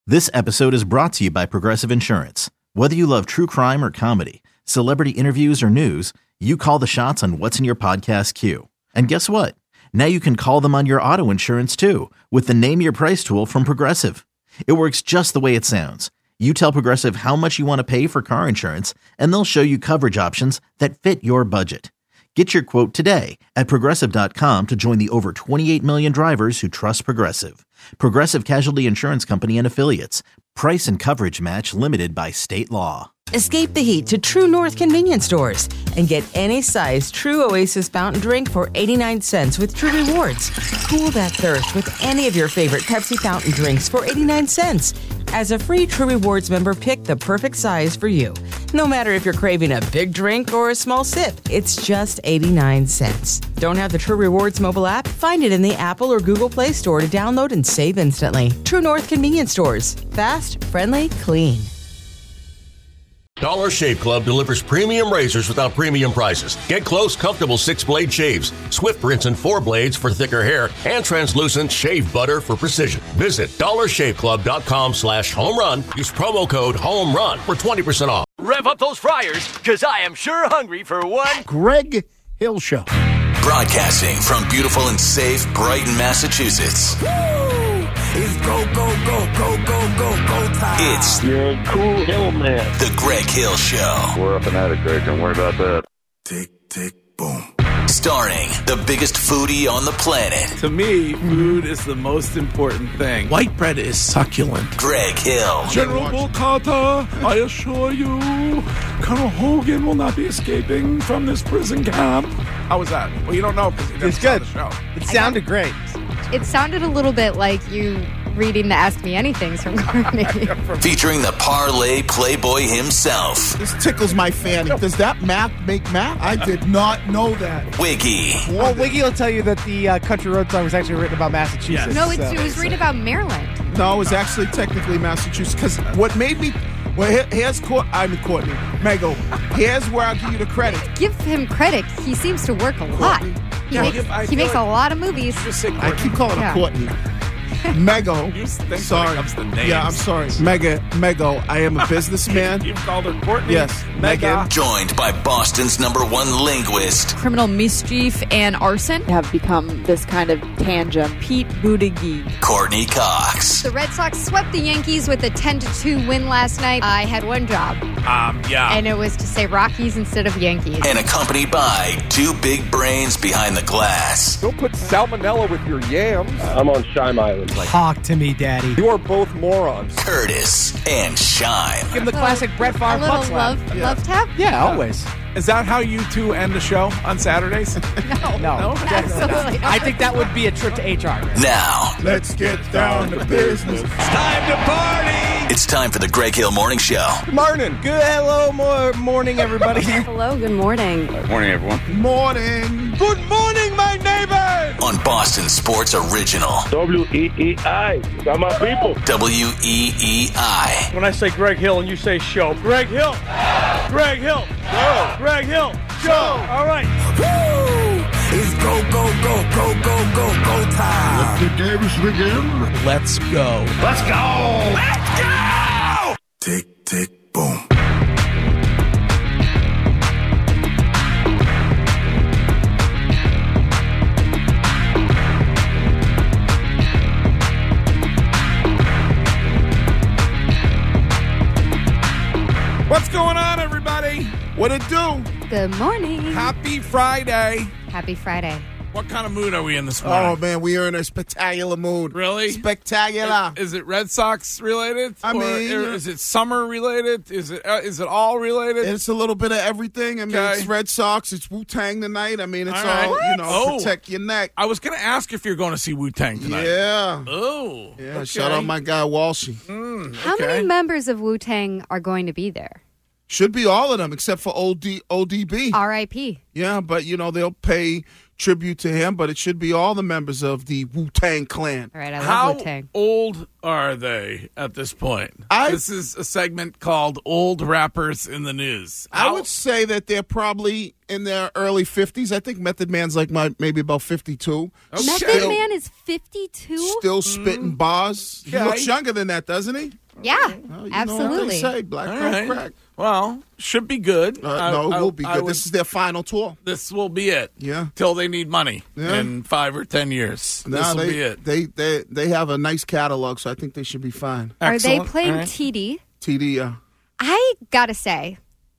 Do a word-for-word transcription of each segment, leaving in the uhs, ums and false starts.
This episode is brought to you by Progressive Insurance. Whether you love true crime or comedy, celebrity interviews or news, you call the shots on what's in your podcast queue. And guess what? Now you can call them on your auto insurance too with the Name Your Price tool from Progressive. It works just the way it sounds. You tell Progressive how much you want to pay for car insurance, and they'll show you coverage options that fit your budget. Get your quote today at Progressive dot com to join the over twenty-eight million drivers who trust Progressive. Progressive Casualty Insurance Company and Affiliates. Price and coverage match limited by state law. Escape the heat to True North convenience stores and get any size True Oasis fountain drink for eighty-nine cents with True Rewards. Cool that thirst with any of your favorite Pepsi fountain drinks for eighty-nine cents. As a free True Rewards member, pick the perfect size for you. No matter if you're craving a big drink or a small sip, it's just eighty-nine cents. Don't have the True Rewards mobile app? Find it in the Apple or Google Play Store to download and save instantly. True North convenience stores. Fast, friendly, clean. Dollar Shave Club delivers premium razors without premium prices. Get close, comfortable six-blade shaves, swift rinse and four blades for thicker hair, and translucent shave butter for precision. Visit dollar shave club dot com slash home run. Use promo code HOMERUN for twenty percent off. Rev up those fryers, because I am sure hungry for one Greg Hill Show. Broadcasting from beautiful and safe Brighton, Massachusetts. It's go, go, go, go, go, go, go time. It's You're a cool hill man. The Greg Hill Show. We're up and at it, Greg. Don't worry about that. Tick, tick, boom. Starring the biggest foodie on the planet. To me, food is the most important thing. White bread is succulent. Greg Hill. General Volkata, I assure you, Colonel Hogan will not be escaping from this prison camp. How was that? Well, you don't know because you never it's saw good. the show. It sounded great. It sounded a little bit like you reading the Ask Me Anythings from Courtney. Featuring the parlay playboy himself. This tickles my fanny. Does that math make math? I did not know that. Wiggy. Well, Wiggy will tell you that the uh, Country Road song was actually written about Massachusetts. No, it's, so. it was written about Maryland. No, it was actually technically Massachusetts. Because what made me... Well, here, here's Court, I'm Courtney. Mego, here's where I'll give you the credit. Give him credit. He seems to work a lot. Courtney. He Yeah, makes, I he makes feel a lot of movies. Just say I keep calling Yeah. her Courtney. Mego. You think sorry. when it comes to names. Yeah, I'm sorry. Mega, Mego. I am a businessman. You've called her Courtney. Yes, Megan. Joined by Boston's number one linguist. Criminal mischief and arson have become this kind of tangent. Pete Buttigieg. Courtney Cox. The Red Sox swept the Yankees with a ten to two win last night. I had one job. Um, yeah. And it was to say Rockies instead of Yankees. And accompanied by two big brains behind the glass. Don't put salmonella with your yams. I'm on Shime Island. Like, talk to me, Daddy. You are both morons. Curtis and Shime. Give him the classic Brett Favre A little butt slap. love, Yeah. love tap? Yeah, always. Is that how you two end the show on Saturdays? No. No, No? Absolutely not. I think that would be a trip to H R. Now, Let's get down to business. It's time to party. it's time for the Greg Hill Morning Show. Good morning. Good hello, more morning, everybody. Hello, good morning. Good morning, everyone. Morning. Good morning, my neighbors! On Boston Sports Original. W E E I. Got my people. W E E I. When I say Greg Hill and you say show, Greg Hill! Greg Hill! Show! Greg Hill! Show! All right. Woo! It's go, go, go, go, go, go, go time. Let the games begin. Let's go. Let's go. Let's go. Tick, tick, boom. What's going on, everybody? What it do? Good morning. Happy Friday. Happy Friday. What kind of mood are we in this morning? Oh, man, we are in a spectacular mood. Really? Spectacular. Is, is it Red Sox related? I Or mean- is it summer related? Is it uh, is it all related? It's a little bit of everything. I mean, Okay. it's Red Sox. It's Wu-Tang tonight. I mean, it's All all, right. you know, Oh. protect your neck. I was going to ask if you're going to see Wu-Tang tonight. Yeah. Oh. Yeah, shout out my guy, Walshy. Mm, How okay. many members of Wu-Tang are going to be there? Should be all of them except for O D, O D B. R I P Yeah, but, you know, they'll pay tribute to him, but it should be all the members of the Wu-Tang Clan. All right, I love How Wu-Tang. old are they at this point? I- this is a segment called Old Rappers in the News. I How- would say that they're probably in their early fifties. I think Method Man's like my maybe about fifty-two. Okay. Method Man is fifty-two? Still spitting bars. He Okay. looks younger than that, doesn't he? Yeah, Well, you know what absolutely. they say, black All don't right. crack. Well, should be good. Uh, I- no, it I- will be I good. would- This is their final tour. This will be it. Yeah. Till they need money Yeah. in five or ten years. No, this will they, be it. They, they, they have a nice catalog, so I think they should be fine. Are they Excellent. playing All right. T D? T D, uh, I gotta say,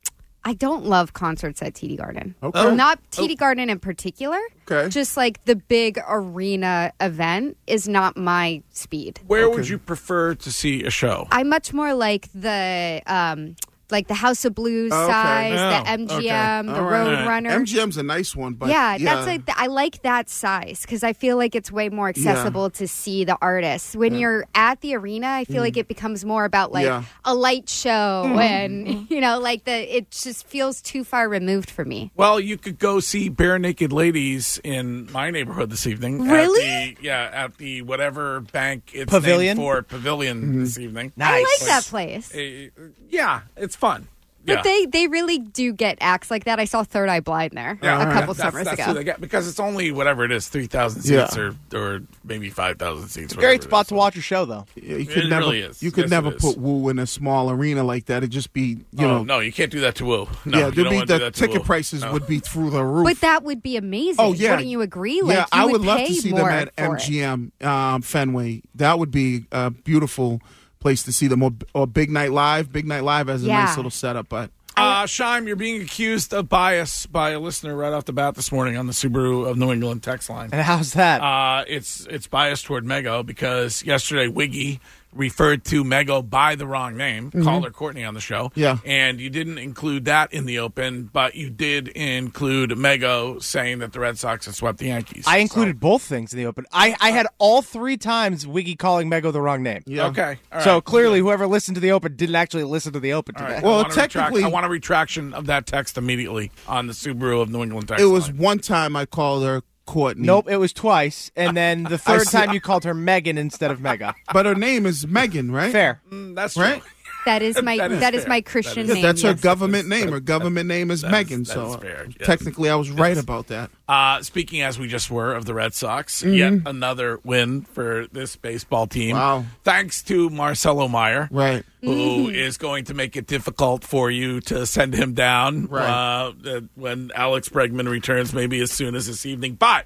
I don't love concerts at T D Garden. Okay. Oh. Not T D Garden in particular. Okay. Just like the big arena event is not my speed. Where Okay. would you prefer to see a show? I'm much more like the um, like the House of Blues Okay. size, Oh, the M G M, okay. the All right. Roadrunner. M G M's a nice one, but yeah, yeah, that's like I like that size because I feel like it's way more accessible to see the artists. When you're at the arena, I feel like it becomes more about like Yeah. a light show and you know, like the it just feels too far removed for me. Well, you could go see Bare Naked Ladies in my neighborhood this evening. Really? At the, yeah, at the whatever bank it's Pavilion? named for Pavilion Mm-hmm. this evening. I like that place. Uh, yeah, it's fun. But yeah. they, they really do get acts like that. I saw Third Eye Blind there Yeah, a couple that's, summers that's ago. who they get because it's only whatever it is, three thousand Yeah. seats or or maybe five thousand seats. Great whatever it spot is. to watch your show, though. Yeah, you It could never, really is. you could Yes, never it is. put Woo in a small arena like that. It'd just be, you oh, know, no, you can't do that to Woo. No, yeah, you there'd don't be want to do the that to ticket Woo. prices No. would be through the roof. But that would be amazing. Oh, yeah. Wouldn't you agree? Like, yeah, you I would love pay to see them more at for it. M G M um, Fenway. That would be a beautiful place to see them. Or, or Big Night Live. Big Night Live has a Yeah. nice little setup, but. Uh, Shime, you're being accused of bias by a listener right off the bat this morning on the Subaru of New England text line. And how's that? Uh, it's it's biased toward Mego because yesterday Wiggy referred to Mego by the wrong name, Mm-hmm. called her Courtney on the show. Yeah. And you didn't include that in the open, but you did include Mego saying that the Red Sox had swept the Yankees. I included both things in the open. I, I had all three times Wiggy calling Mego the wrong name. Yeah. Okay. All So right. clearly, whoever listened to the open didn't actually listen to the open All today. right. Well, I want a retract- technically- I want a retraction of that text immediately on the Subaru of New England text It was line. one time I called her Courtney. Nope, it was twice, and then the third see- time you called her Megan instead of Mega. But her name is Megan, right? Fair. Mm, that's Right? true. That is my That is that is fair. my Christian Yeah, name. that's her yes. government name. Her government name is That is- Megan. that so is fair, yes. technically, I was right about that. Uh, speaking as we just were of the Red Sox, Mm-hmm. yet another win for this baseball team. Wow. Thanks to Marcelo Meyer, Right. who is going to make it difficult for you to send him down Right. uh, uh, when Alex Bregman returns, maybe as soon as this evening. But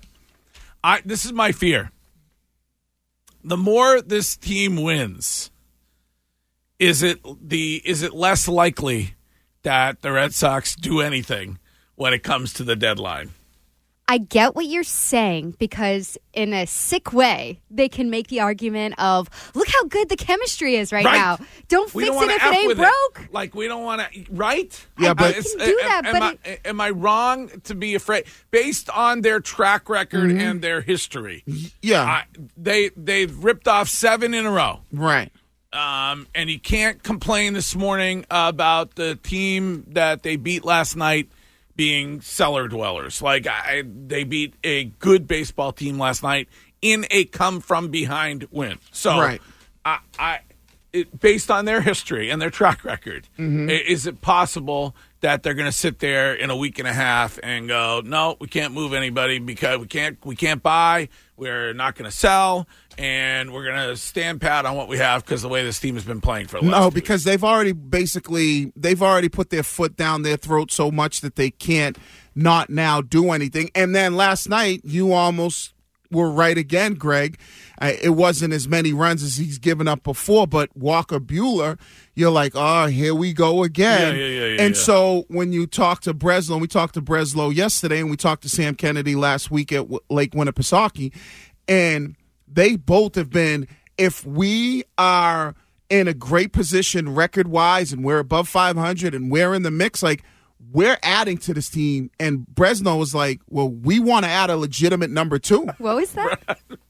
I, this is my fear. The more this team wins, is it the is it less likely that the Red Sox do anything when it comes to the deadline? I get what you're saying because in a sick way, they can make the argument of, look how good the chemistry is right, Right. now. Don't We fix don't it wanna if F it ain't with broke. Like, we don't want to, right? Yeah, I but- can It's- do am- that, am, but I, it, am I wrong to be afraid? Based on their track record Mm-hmm. and their history, Yeah. I, they, they've ripped off seven in a row. Right. Um, and you can't complain this morning about the team that they beat last night being cellar dwellers. Like, I, they beat a good baseball team last night in a come-from-behind win. So, Right. I, I it, based on their history and their track record, Mm-hmm. i- is it possible that they're going to sit there in a week and a half and go, no, we can't move anybody because we can't we can't buy, we're not going to sell, and we're going to stand pat on what we have because the way this team has been playing for the last No, few because they've already basically they've already put their foot down their throat so much that they can't not now do anything. And then last night you almost were right again, Greg. Uh, it wasn't as many runs as he's given up before, but Walker Buehler, you're like, oh, here we go again. Yeah, yeah, yeah, yeah, and yeah. so when you talk to Breslow, and we talked to Breslow yesterday, and we talked to Sam Kennedy last week at w- Lake Winnipesaukee, and they both have been, if we are in a great position record-wise and we're above five hundred and we're in the mix, like, we're adding to this team. And Breslow was like, well, we want to add a legitimate number two. what was that?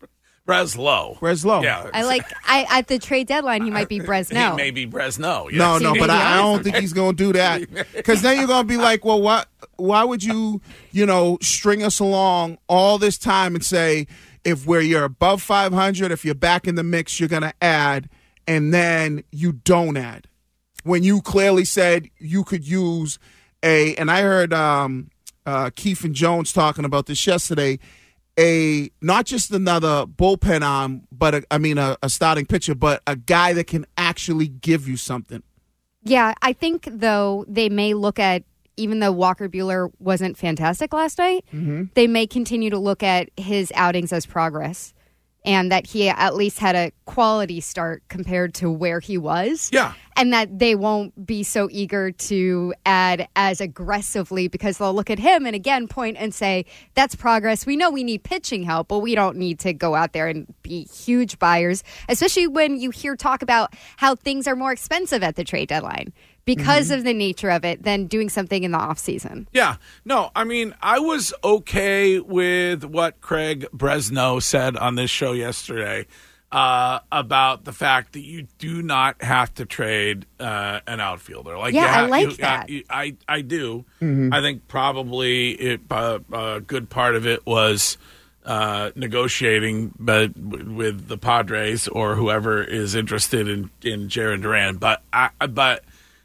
Breslow. Breslow. Yeah. I like. I at the trade deadline, he might be Bresno. He may be Bresno. Yes. No, no, but I, I don't think he's going to do that. Because then you're going to be like, well, what? Why would you, you know, string us along all this time and say, if where you're above five hundred, if you're back in the mix, you're going to add, and then you don't add. When you clearly said you could use a, and I heard um, uh, Keith and Jones talking about this yesterday, a not just another bullpen arm, but a, I mean a, a starting pitcher, but a guy that can actually give you something. Yeah, I think though they may look at, even though Walker Buehler wasn't fantastic last night, mm-hmm. they may continue to look at his outings as progress, and that he at least had a quality start compared to where he was. Yeah. And that they won't be so eager to add as aggressively because they'll look at him and again point and say, that's progress. We know we need pitching help, but we don't need to go out there and be huge buyers, especially when you hear talk about how things are more expensive at the trade deadline because Mhm. of the nature of it than doing something in the offseason. Yeah. No, I mean, I was okay with what Craig Bresno said on this show yesterday uh, about the fact that you do not have to trade uh, an outfielder. Like, Yeah, you I ha- like you- that. I, I, I do. Mhm. I think probably it, uh, a good part of it was uh, negotiating but with the Padres or whoever is interested in, in Jarren Duran. But I, but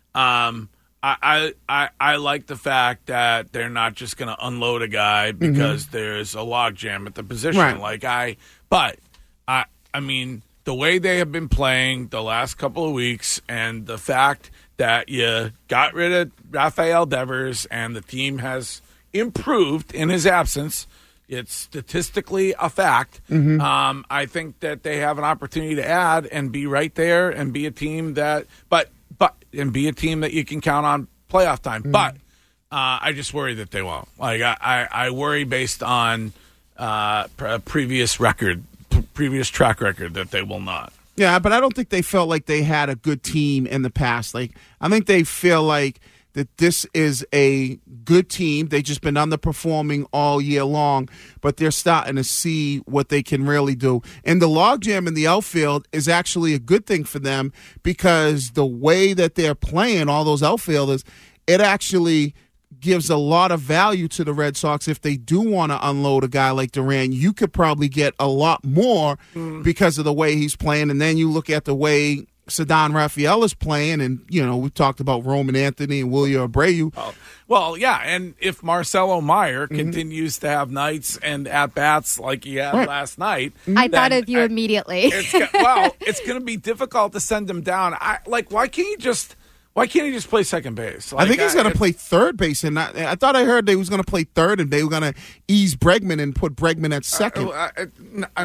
um, I, I I like the fact that they're not just going to unload a guy because Mhm. there's a logjam at the position. Right. Like I, but I I mean the way they have been playing the last couple of weeks, and the fact that you got rid of Rafael Devers and the team has improved in his absence. It's statistically a fact. Mhm. Um, I think that they have an opportunity to add and be right there and be a team that, but but and be a team that you can count on playoff time. Mm-hmm. But uh, I just worry that they won't. Like I, I, I worry based on uh, pre- previous record, p- previous track record that they will not. Yeah, but I don't think they felt like they had a good team in the past. Like, I think they feel like that this is a good team. They've just been underperforming all year long, but they're starting to see what they can really do. And the logjam in the outfield is actually a good thing for them because the way that they're playing, all those outfielders, it actually gives a lot of value to the Red Sox. If they do want to unload a guy like Duran, you could probably get a lot more Mm. because of the way he's playing. And then you look at the way Ceddanne Raphael is playing, and, you know, we talked about Roman Anthony and William Abreu. Oh, well, yeah, and if Marcelo Meyer Mm-hmm. continues to have nights and at-bats like he had Right. last night. I then thought of you I- immediately. It's, go- well, it's going to be difficult to send him down. I like. Why can't he just? Why can't he just play second base? Like, I think he's going to it's- play third base, and I, I thought I heard they was going to play third, and they were going to ease Bregman and put Bregman at second. Uh, uh, uh,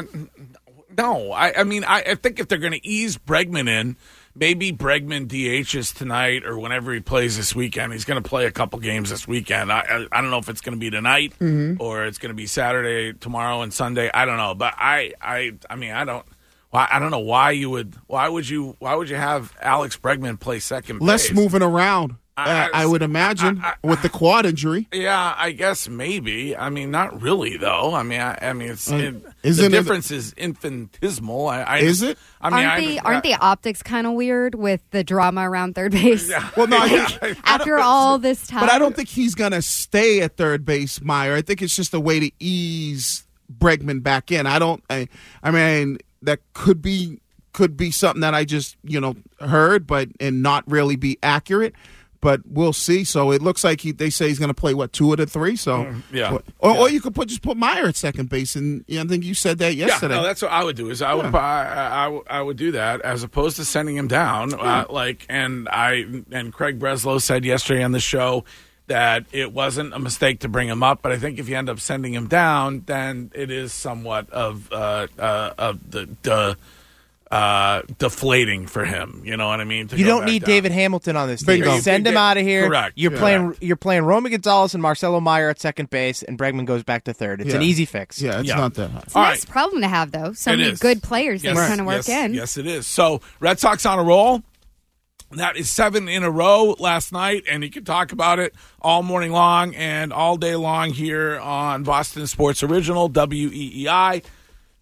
no, I, I mean, I, I think if they're going to ease Bregman in, maybe Bregman D Hs tonight or whenever he plays this weekend. He's going to play a couple games this weekend. I, I, I don't know if it's going to be tonight Mhm. or it's going to be Saturday, tomorrow, and Sunday. I don't know, but I, I, I mean, I don't. Why I don't know why you would. Why would you? Why would you have Alex Bregman play second base? Less moving around, I- uh, I would imagine, with the quad injury. Yeah, I guess maybe. I mean, not really though. I mean, I, I mean, it's Uh, it, isn't the it- difference is infinitesimal. I, I Is it? I mean, aren't I, the aren't the optics kind of weird with the drama around third base? Well, no, I, After all this time, but I don't think he's going to stay at third base, Meyer. I think it's just a way to ease Bregman back in. I don't. I, I mean, that could be could be something that I just you know heard, but and not really be accurate. But we'll see. So it looks like he, they say he's going to play what two of the three. So Mm, yeah. or, or, Yeah. or you could put just put Meyer at second base, and yeah, I think you said that yesterday. Yeah, no, that's what I would do. Is I would Yeah. I, I, I would do that as opposed to sending him down. Uh, like, and I and Craig Breslow said yesterday on the show that it wasn't a mistake to bring him up, but I think if you end up sending him down, then it is somewhat of uh, uh, of the the. Uh, deflating for him, you know what I mean? To You go don't back need down. David Hamilton on this team. Bingo. Send him out of here. Correct. You're Yeah. playing. You're playing Roman Gonzalez and Marcelo Meyer at second base, and Bregman goes back to third. It's an Yeah. easy fix. Yeah, it's Yeah. not that hard. it's a All nice right. problem to have, though. So It many is. good players Yes, that kind of work yes, in. Yes, it is. So Red Sox on a roll. That is seven in a row last night, and you can talk about it all morning long and all day long here on Boston Sports Original, W E E I.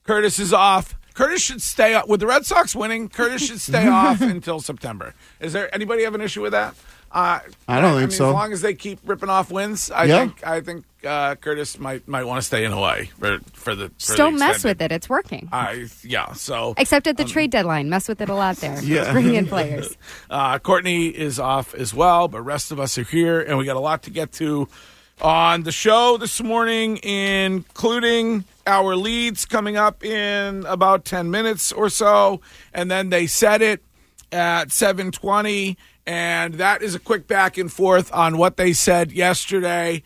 Curtis is off. Curtis should stay off. With the Red Sox winning, Curtis should stay off until September. Is there anybody have an issue with that? Uh, I don't I think mean, so. As long as they keep ripping off wins, I Yeah. think I think uh, Curtis might might want to stay in Hawaii for for the. For Just the don't mess extended- with it. It's working. I yeah. So Except at the um, trade deadline. Mess with it a lot there. Yeah. Bring in players. Uh, Courtney is off as well, but rest of us are here, and we got a lot to get to on the show this morning, including our leads coming up in about ten minutes or so, and then they said it at seven twenty, and that is a quick back and forth on what they said yesterday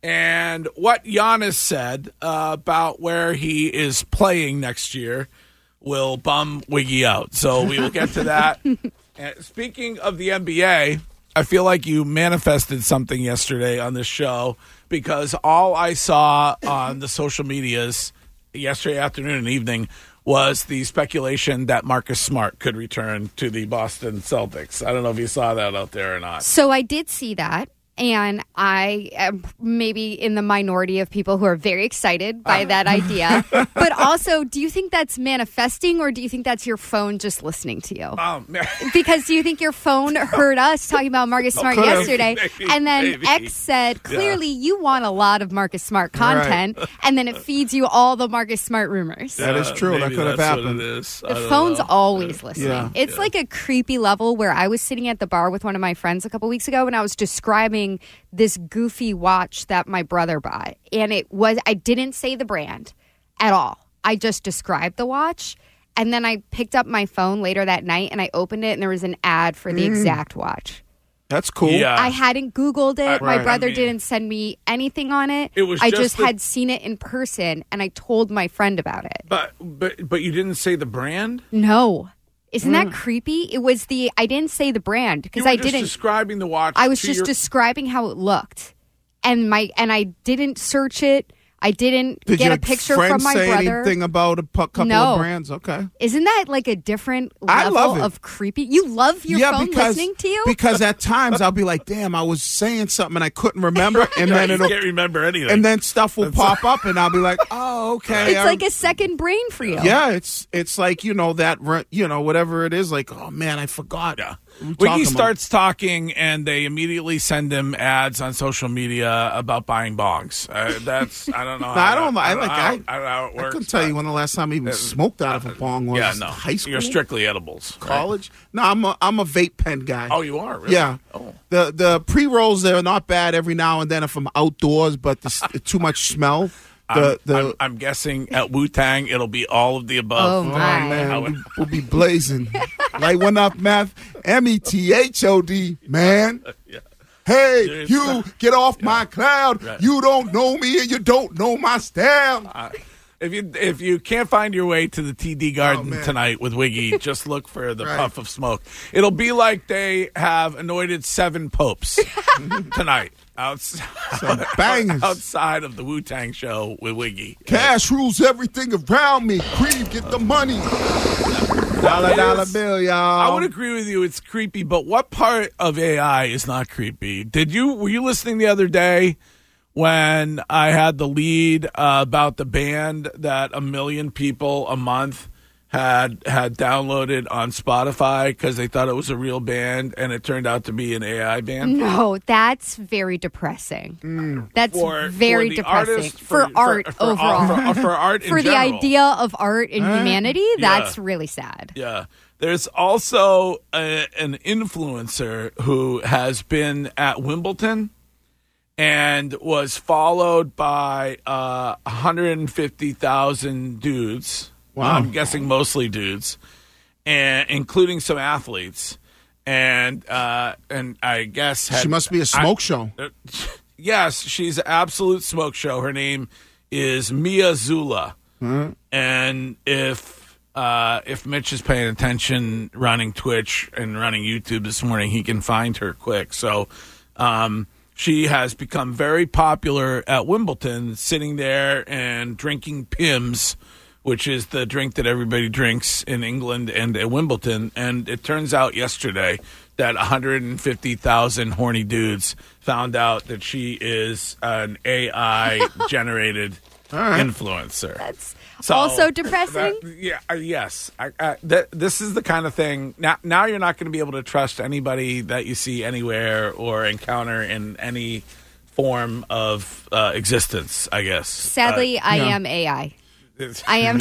and what Giannis said uh, about where he is playing next year will bum Wiggy out. So we will get to that. And speaking of the N B A, I feel like you manifested something yesterday on this show because all I saw on the social medias yesterday afternoon and evening was the speculation that Marcus Smart could return to the Boston Celtics. I don't know if you saw that out there or not. So I did see that. And I am maybe in the minority of people who are very excited by that idea. But also, do you think that's manifesting or do you think that's your phone just listening to you? Oh, man. Because do you think your phone heard us talking about Marcus Smart Could've, yesterday? maybe, and then maybe. X said, clearly Yeah. you want a lot of Marcus Smart content. Right. And then it feeds you all the Marcus Smart rumors. That is true. Uh, That maybe could have that's happened. What it is. I The don't phone's know. always listening. Yeah. It's Yeah. like a creepy level where I was sitting at the bar with one of my friends a couple weeks ago and I was describing this goofy watch that my brother bought. And it was, I didn't say the brand at all. I just described the watch. And then I picked up my phone later that night and I opened it and there was an ad for the Mm. exact watch. That's cool. Yeah. I hadn't Googled it. Uh, My right. brother I mean- didn't send me anything on it. It was I just just the- had seen it in person and I told my friend about it. But, but, but you didn't say the brand? No. Isn't Mm. that creepy? It was the, I didn't say the brand because You were I just didn't. describing the watch. I was to just your- describing how it looked. And my and I didn't search it. I didn't Did get your a picture friend from my say brother. anything about a pu- couple No. of brands? Okay. Isn't that like a different I level love it. of creepy? You love your yeah, phone because, listening to you? because at times I'll be like, damn, I was saying something and I couldn't remember. And Yeah, then you it'll can't remember anything. and then stuff will pop up and I'll be like, oh, okay. It's I- like a second brain for you. Yeah, it's it's like, you know, that, re- you know, whatever it is, like, oh, man, I forgot. Yeah. What are you Wiggy talking about? starts talking, and they immediately send him ads on social media about buying bongs. Uh, that's I don't know. No, how I don't that- I don't like know how- I, I don't know how it I works. couldn't tell you when the last time I even smoked out of a bong was. Yeah, no. High school? You're strictly edibles. right? College? No, I'm a I'm a vape pen guy. Oh, you are? Really? Yeah. Oh. The the pre rolls they're not bad every now and then if I'm outdoors, but the, s- too much smell. The I'm, the I'm, I'm guessing at Wu Tang it'll be all of the above. Oh, oh my. man, How we'll, it- we'll be blazing. Light one up, math. M E T H O D, man. Yeah. Hey, There's- you get off my cloud. Right. You don't know me and you don't know my style. Uh, if you if you can't find your way to the T D Garden Oh, man. tonight with Wiggy, just look for the Right. puff of smoke. It'll be like they have anointed seven popes tonight outside, Some bangers. outside of the Wu Tang show with Wiggy. Cash rules everything around me. Creed, get the money. Dollar, dollar bill, y'all. I would agree with you. It's creepy, but what part of A I is not creepy? Did you were you listening the other day when I had the lead uh, about the band that a million people a month had had downloaded on Spotify because they thought it was a real band and it turned out to be an A I band? No, that's very depressing. That's For- very for the depressing. artist, for, for- art for- for- overall. for- for art in For the general. idea of art and Huh? humanity, Yeah. that's really sad. Yeah. There's also a, an influencer who has been at Wimbledon and was followed by uh, one hundred fifty thousand dudes. Wow. I'm guessing mostly dudes, and including some athletes. And uh, and I guess had, She must be a smoke I- show. uh, yes, she's an absolute smoke show. Her name is Mia Zula. Hmm? And if uh, if Mitch is paying attention, running Twitch and running YouTube this morning, he can find her quick. So um, she has become very popular at Wimbledon, sitting there and drinking Pimm's, which is the drink that everybody drinks in England and at Wimbledon. And it turns out yesterday that one hundred fifty thousand horny dudes found out that she is an A I-generated right. influencer. That's So, also depressing. that- yeah, uh, yes. I, I, th- this is the kind of thing. Now, now you're not going to be able to trust anybody that you see anywhere or encounter in any form of uh, existence, I guess. Sadly, Uh, I yeah. am A I. I am.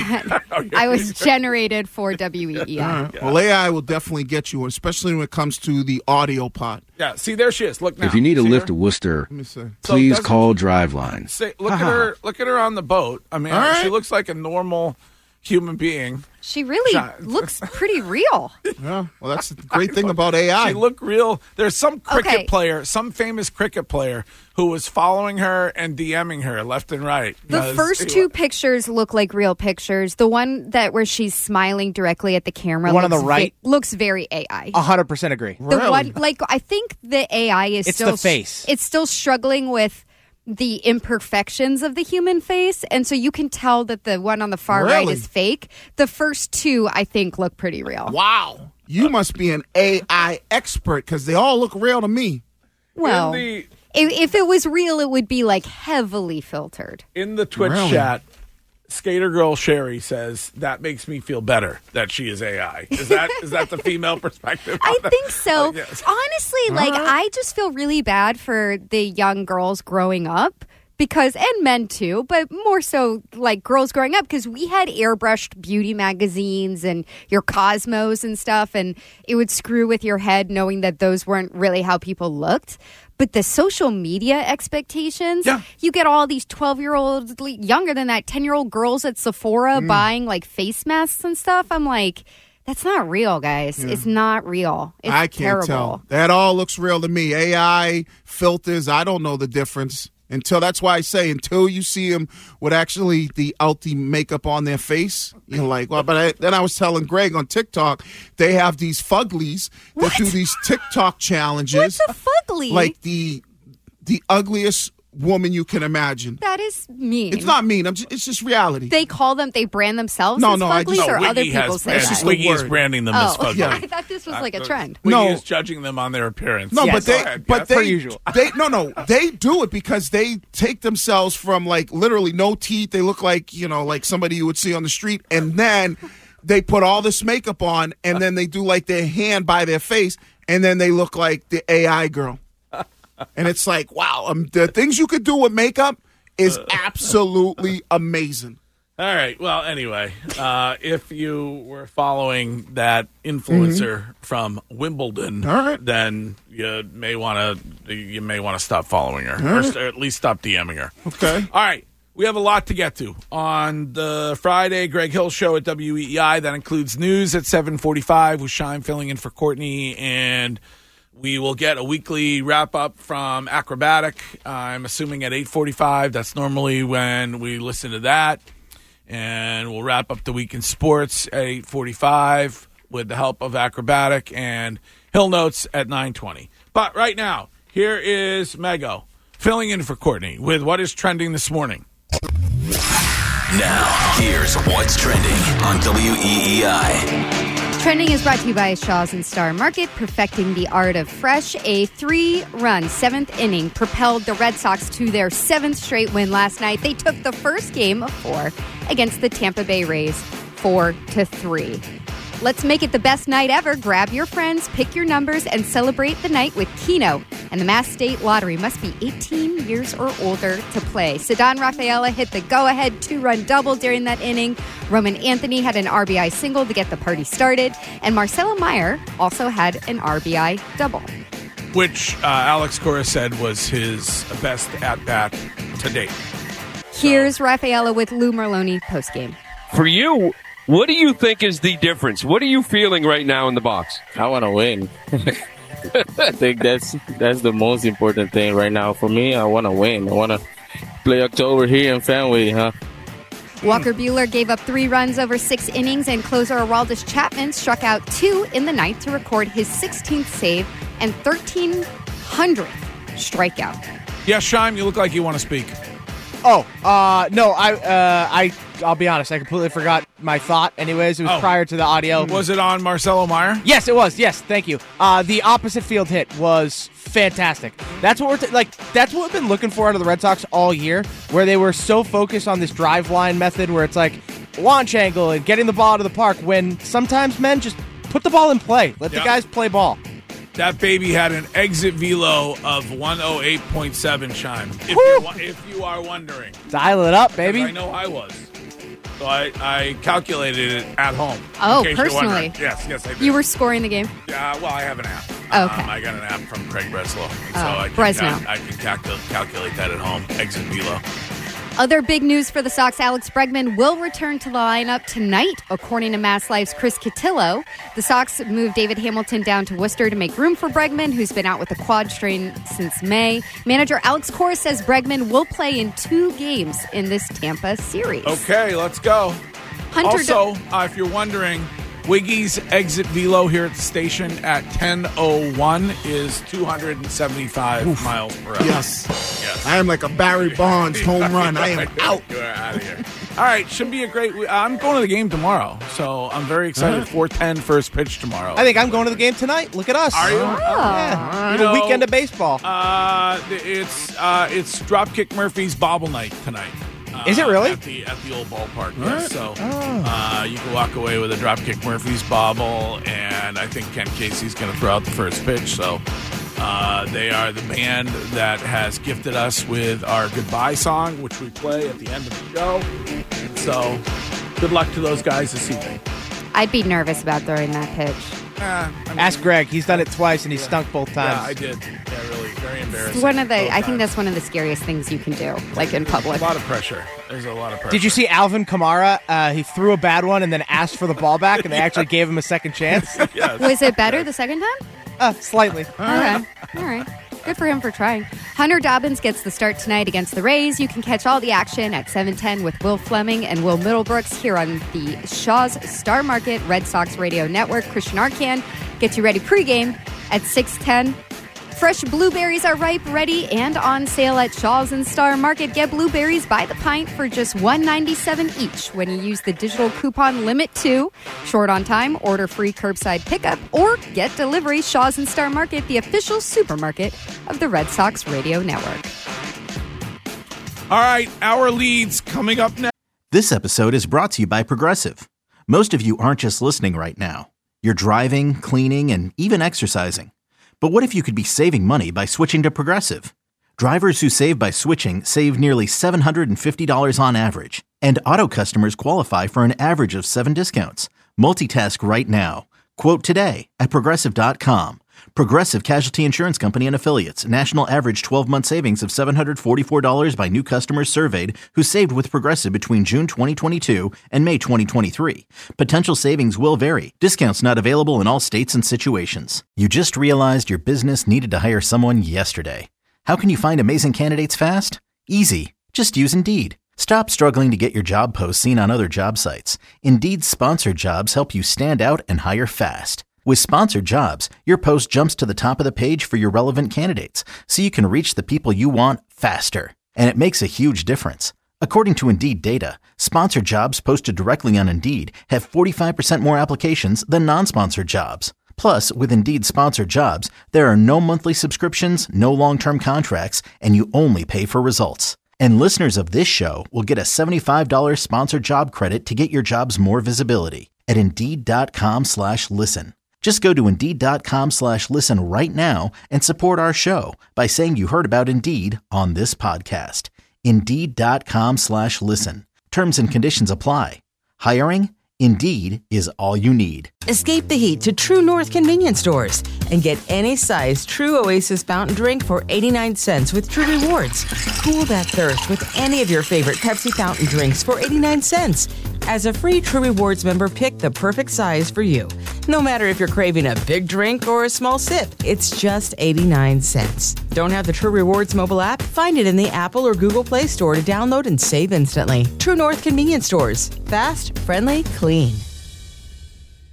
I was generated for W E E All I. right. Well, A I will definitely get you, especially when it comes to the audio part. Yeah, see, there she is. Look now. If you need a See lift her? to Worcester, Let me see. please doesn't- call Driveline. Say, look at her. Look at her on the boat. I mean, All right. she looks like a normal human being. She really Shot. looks pretty real. Yeah, well, that's the great thing about A I. She looked real. There's some cricket Okay. player, some famous cricket player, who was following her and DMing her left and right. The Because first he- two pictures look like real pictures. The one that where she's smiling directly at the camera, The one on looks the right? ve- looks very A I. A hundred percent agree. The one, like I think the A I is It's still the face. It's still struggling with the imperfections of the human face, and so you can tell that the one on the far right Really? is fake. The first two, I think, look pretty real. Wow. You must be an A I expert because they all look real to me. Well, in the, if, if it was real, it would be like heavily filtered. in the Twitch Really? chat, Skater Girl Sherry says that makes me feel better that she is A I. Is that is that the female perspective? I think so. Uh, yes. Honestly, like I just feel really bad for the young girls growing up because, and men too, but more so like girls growing up because we had airbrushed beauty magazines and your Cosmos and stuff, and it would screw with your head knowing that those weren't really how people looked. But the social media expectations, Yeah. you get all these twelve-year-olds, younger than that, ten-year-old girls at Sephora buying like face masks and stuff. I'm like, that's not real, guys. It's not real. It's I can't terrible. tell. That all looks real to me. A I, filters, I don't know the difference. Until that's why I say until you see them with actually the ulti makeup on their face, you're like, well. But I, then I was telling Greg on TikTok, they have these fuglies that What? do these TikTok challenges, What's a fugly? like the the ugliest woman you can imagine. That is mean. It's not mean. I'm just, it's just reality. They call them, they brand themselves No, as no, I fuglies, just- or No, other Wiggy people has say brand- That's just that? the Wiggy is word. branding them as Oh, fugly. Yeah. I thought this was like a trend. Wiggy No. is judging them on their appearance. No, Yes. but they, Go ahead, but yes. they, Per usual. they, no, no, they do it because they take themselves from like literally no teeth. They look like you know, like somebody you would see on the street, and then they put all this makeup on, and then they do like their hand by their face, and then they look like the A I girl. And it's like, wow, um, the things you could do with makeup is absolutely amazing. All right. Well, anyway, uh, if you were following that influencer from Wimbledon, Mm-hmm. All right. then you may want to you may want to stop following her, All or, right. st- or at least stop DMing her. Okay. All right. We have a lot to get to on the Friday Greg Hill Show at W E E I. That includes news at seven forty-five with Shime filling in for Courtney, and we will get a weekly wrap-up from Acrobatic. I'm assuming at eight forty-five. That's normally when we listen to that. And we'll wrap up the week in sports at eight forty-five with the help of Acrobatic and Hill Notes at nine twenty. But right now, here is Mego filling in for Courtney with what is trending this morning. Now, here's what's trending on W E E I. Trending is brought to you by Shaw's and Star Market, perfecting the art of fresh. A three-run seventh inning propelled the Red Sox to their seventh straight win last night. They took the first game of four against the Tampa Bay Rays, four to three. Let's make it the best night ever. Grab your friends, pick your numbers, and celebrate the night with Keno. And the Mass State Lottery must be eighteen years or older to play. Ceddanne Rafaela hit the go-ahead two-run double during that inning. Roman Anthony had an R B I single to get the party started. And Marcelo Meyer also had an R B I double. Which uh, Alex Cora said was his best at-bat to date. Here's Rafaela with Lou Merloni postgame. For you, what do you think is the difference? What are you feeling right now in the box? I want to win. I think that's that's the most important thing right now for me. I want to win. I want to play October here in Fenway, huh? Walker Buehler gave up three runs over six innings, and closer Aroldis Chapman struck out two in the ninth to record his sixteenth save and thirteen hundredth strikeout. Yeah, Shime, you look like you want to speak. Oh, uh, no, I, uh, I, I'll be honest. I completely forgot my thought. Anyways, it was Oh. prior to the audio. Was it on Marcelo Meyer? Yes, it was. Yes, thank you. Uh, the opposite field hit was fantastic. That's what we're t- like. That's what we've been looking for out of the Red Sox all year, where they were so focused on this drive line method, where it's like launch angle and getting the ball to the park. When sometimes men just put the ball in play, let Yeah. the guys play ball. That baby had an exit velo of one oh eight point seven, Shime. If, Woo! you're, wa- if you are wondering. Dial it up, baby. I know I was. So I, I calculated it at home. Oh, in case you're personally? wondering. Yes, yes, I did. You were scoring the game? Yeah, well, I have an app. Oh, okay. Um, I got an app from Craig Breslow. And Oh, so I can, Breslow. cal- I can calcul- calculate that at home. Exit velo. Other big news for the Sox, Alex Bregman will return to the lineup tonight, according to Mass Life's Chris Cotillo. The Sox moved David Hamilton down to Worcester to make room for Bregman, who's been out with a quad strain since May. Manager Alex Cora says Bregman will play in two games in this Tampa series. Okay, let's go. Hunter also, uh, if you're wondering, Wiggy's exit velo here at the station at ten oh one is two hundred seventy-five Oof. miles per hour. Yes. Yes. I am like a Barry Bonds home run. I am out. You are out of here. All right, should be a great week. I'm going to the game tomorrow, so I'm very excited. Uh-huh. four ten first pitch tomorrow. I think I'm going to the game tonight. Look at us. Are you? Yeah. You The know, weekend of baseball. Uh, it's uh, it's Dropkick Murphy's Bobble Night tonight. Uh, Is it really? At the, at the old ballpark, yes. So uh, you can walk away with a Dropkick Murphy's bobble, and I think Ken Casey's going to throw out the first pitch. So uh, they are the band that has gifted us with our goodbye song, which we play at the end of the show. So good luck to those guys this evening. I'd be nervous about throwing that pitch. Uh, I mean, Ask Greg. He's done it twice, and he's stunk both times. Yeah, I did. Yeah, really, very embarrassing. It's one of the. Both I think times. that's one of the scariest things you can do, like in public. A lot of pressure. There's a lot of pressure. Did you see Alvin Kamara? Uh, he threw a bad one and then asked for the ball back, and they actually gave him a second chance. Yes. Was it better the second time? Uh, slightly. Okay. All right. Good for him for trying. Hunter Dobbins gets the start tonight against the Rays. You can catch all the action at seven ten with Will Fleming and Will Middlebrooks here on the Shaw's Star Market Red Sox Radio Network. Christian Arcan gets you ready pregame at six ten. Fresh blueberries are ripe, ready, and on sale at Shaw's and Star Market. Get blueberries by the pint for just one ninety-seven each when you use the digital coupon Limit two. Short on time, order free curbside pickup, or get delivery. Shaw's and Star Market, the official supermarket of the Red Sox Radio Network. All right, our leads coming up next. This episode is brought to you by Progressive. Most of you aren't just listening right now. You're driving, cleaning, and even exercising. But what if you could be saving money by switching to Progressive? Drivers who save by switching save nearly seven hundred fifty dollars on average. And auto customers qualify for an average of seven discounts. Multitask right now. Quote today at Progressive dot com. Progressive Casualty Insurance Company and Affiliates. National average twelve-month savings of seven hundred forty-four dollars by new customers surveyed who saved with Progressive between June twenty twenty-two and May twenty twenty-three. Potential savings will vary. Discounts not available in all states and situations. You just realized your business needed to hire someone yesterday. How can you find amazing candidates fast? Easy. Just use Indeed. Stop struggling to get your job posts seen on other job sites. Indeed's sponsored jobs help you stand out and hire fast. With sponsored jobs, your post jumps to the top of the page for your relevant candidates, so you can reach the people you want faster. And it makes a huge difference. According to Indeed data, sponsored jobs posted directly on Indeed have forty-five percent more applications than non-sponsored jobs. Plus, with Indeed sponsored jobs, there are no monthly subscriptions, no long-term contracts, and you only pay for results. And listeners of this show will get a seventy-five dollars sponsored job credit to get your jobs more visibility at Indeed.com slash listen. Just go to Indeed.com slash listen right now and support our show by saying you heard about Indeed on this podcast. Indeed.com slash listen. Terms and conditions apply. Hiring? Indeed is all you need. Escape the heat to True North convenience stores and get any size True Oasis fountain drink for eighty-nine cents with True Rewards. Cool that thirst with any of your favorite Pepsi fountain drinks for eighty-nine cents. As a free True Rewards member, pick the perfect size for you. No matter if you're craving a big drink or a small sip, it's just eighty-nine cents. Don't have the True Rewards mobile app? Find it in the Apple or Google Play Store to download and save instantly. True North convenience stores. Fast, friendly, clean.